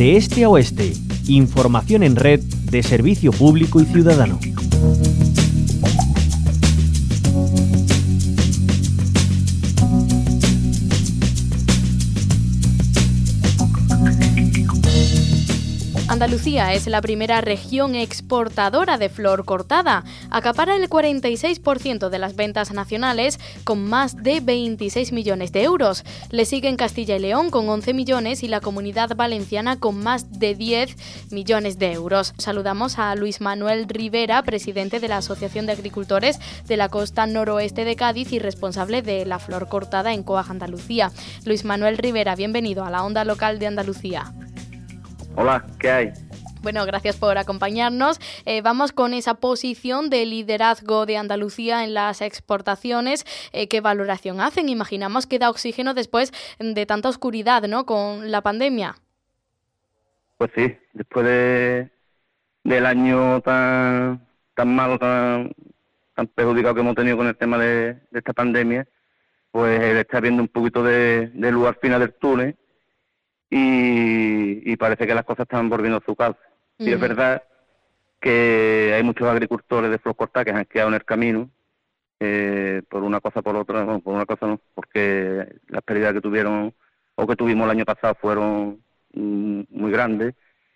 De este a oeste, información en red de servicio público y ciudadano. Andalucía es la primera región exportadora de flor cortada. Acapara el 46% de las ventas nacionales con más de 26 millones de euros. Le siguen Castilla y León con 11 millones y la Comunidad Valenciana con más de 10 millones de euros. Saludamos a Luis Manuel Rivera, presidente de la Asociación de Agricultores de la Costa Noroeste de Cádiz y responsable de la flor cortada en COAG Andalucía. Luis Manuel Rivera, bienvenido a la Onda Local de Andalucía. Hola, ¿qué hay? Bueno, gracias por acompañarnos. Vamos con esa posición de liderazgo de Andalucía en las exportaciones. ¿Qué valoración hacen? Imaginamos que da oxígeno después de tanta oscuridad, ¿no?, con la pandemia. Pues sí, después del año tan malo, tan perjudicado que hemos tenido con el tema de esta pandemia, pues está viendo un poquito de luz al final del túnel. Y parece que las cosas están volviendo a su cauce. Y es verdad que hay muchos agricultores de flor cortada que se han quedado en el camino, por una cosa por otra, no, por una cosa no, porque las pérdidas que tuvieron o que tuvimos el año pasado fueron muy grandes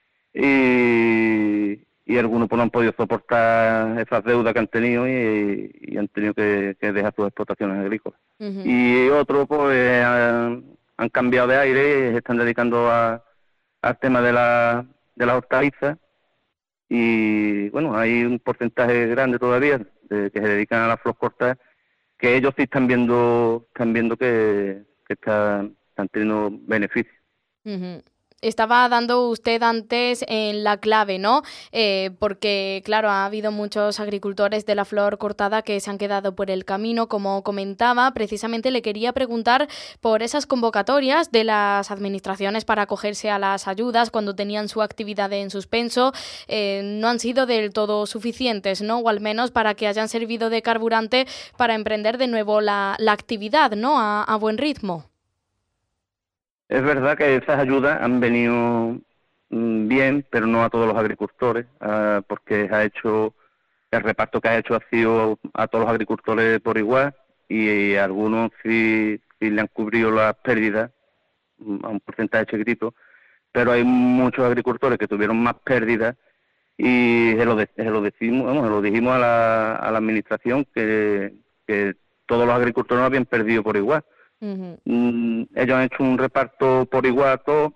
y algunos pues no han podido soportar esas deudas que han tenido y han tenido que dejar sus explotaciones agrícolas. Y otros pues han cambiado de aire y se están dedicando al tema de las hortalizas y bueno, hay un porcentaje grande todavía que se dedican a la flor cortada que ellos sí están viendo que están teniendo beneficios. Estaba dando usted antes en la clave, ¿no? Porque, claro, ha habido muchos agricultores de la flor cortada que se han quedado por el camino, como comentaba. Precisamente le quería preguntar por esas convocatorias de las administraciones para acogerse a las ayudas cuando tenían su actividad en suspenso. No han sido del todo suficientes, ¿no? O al menos para que hayan servido de carburante para emprender de nuevo la actividad, ¿no? A buen ritmo. Es verdad que esas ayudas han venido bien, pero no a todos los agricultores, porque el reparto que ha hecho ha sido a todos los agricultores por igual y a algunos sí le han cubrido las pérdidas a un porcentaje chiquitito, pero hay muchos agricultores que tuvieron más pérdidas y se lo dijimos a la administración que todos los agricultores no habían perdido por igual. Ellos han hecho un reparto por igual a todos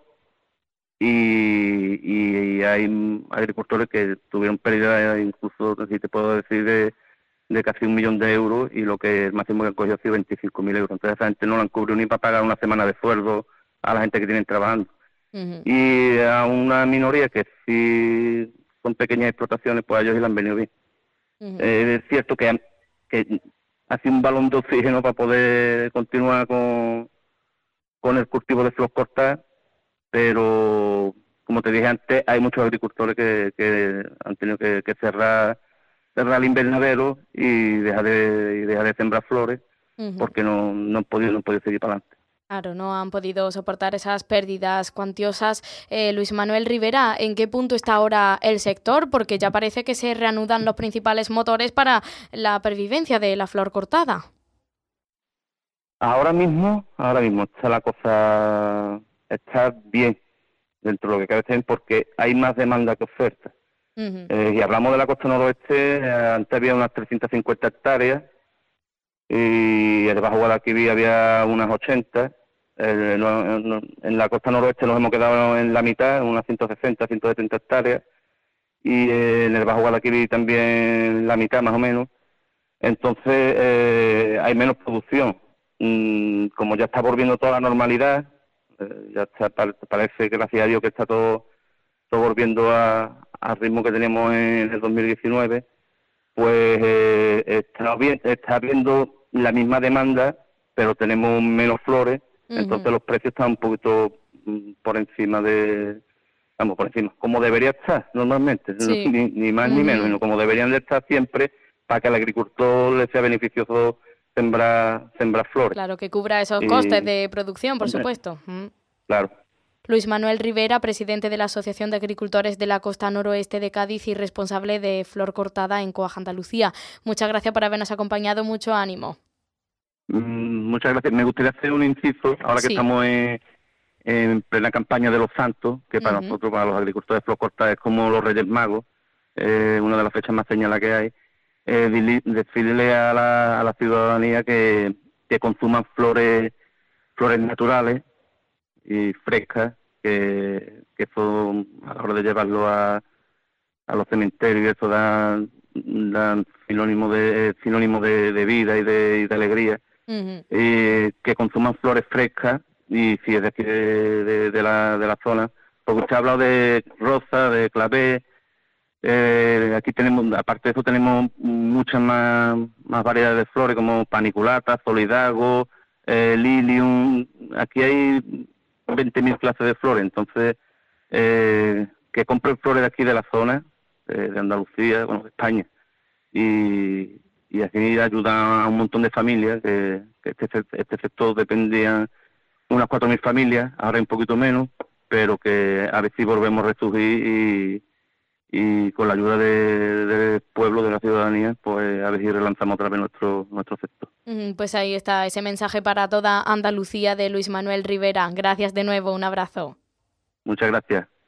y hay agricultores que tuvieron pérdidas, incluso, si te puedo decir, de casi 1 millón de euros y lo que el máximo que han cogido ha sido 25.000 euros. Entonces esa gente no la han cubrido ni para pagar una semana de sueldo a la gente que tienen trabajando. Y a una minoría que sí son pequeñas explotaciones, pues a ellos sí le han venido bien. Es cierto que ha sido un balón de oxígeno para poder continuar con el cultivo de flor cortada, pero como te dije antes, hay muchos agricultores que han tenido que cerrar el invernadero y dejar de sembrar flores porque no han podido seguir para adelante. Claro, no han podido soportar esas pérdidas cuantiosas. Luis Manuel Rivera, ¿en qué punto está ahora el sector? Porque ya parece que se reanudan los principales motores para la pervivencia de la flor cortada. Ahora mismo está la cosa, está bien dentro de lo que cabe bien porque hay más demanda que oferta. Y hablamos de la costa noroeste, antes había unas 350 hectáreas y en el Bajo Guadalquivir había unas 80. En la costa noroeste nos hemos quedado en la mitad, unas 160, 170 hectáreas, y en el Bajo Guadalquivir también la mitad más o menos. Entonces hay menos producción. Como ya está volviendo toda la normalidad, parece, gracias a Dios, que está todo volviendo al ritmo que teníamos en el 2019, pues está habiendo la misma demanda, pero tenemos menos flores. Entonces los precios están un poquito por encima como debería estar normalmente, sí. ni más ni menos, sino como deberían de estar siempre para que al agricultor le sea beneficioso sembrar flores. Claro, que cubra esos costes de producción, por supuesto. Claro. Luis Manuel Rivera, presidente de la Asociación de Agricultores de la Costa Noroeste de Cádiz y responsable de Flor Cortada en Coag Andalucía. Muchas gracias por habernos acompañado, mucho ánimo. Muchas gracias. Me gustaría hacer un inciso, ahora que estamos en plena campaña de los Santos, que para nosotros, para los agricultores de Flor Cortada, es como los Reyes Magos, una de las fechas más señaladas que hay. Decirle a la ciudadanía que consuman flores naturales y frescas, que son, a la hora de llevarlo a los cementerios, y eso dan sinónimo de vida y de alegría. Que consuman flores frescas, y si es de aquí de la zona, porque usted ha hablado de rosa, de clavé. Aquí tenemos, aparte de eso, tenemos muchas más variedades de flores, como paniculata, solidago, lilium. Aquí hay 20.000 clases de flores. Entonces, que compren flores de aquí de la zona, de Andalucía, bueno, de España, y así ayuda a un montón de familias, que este sector dependía unas 4.000 familias, ahora un poquito menos, pero que a ver si volvemos a resurgir y con la ayuda del pueblo, de la ciudadanía, pues a ver si relanzamos otra vez nuestro sector. Pues ahí está ese mensaje para toda Andalucía de Luis Manuel Rivera. Gracias de nuevo, un abrazo. Muchas gracias.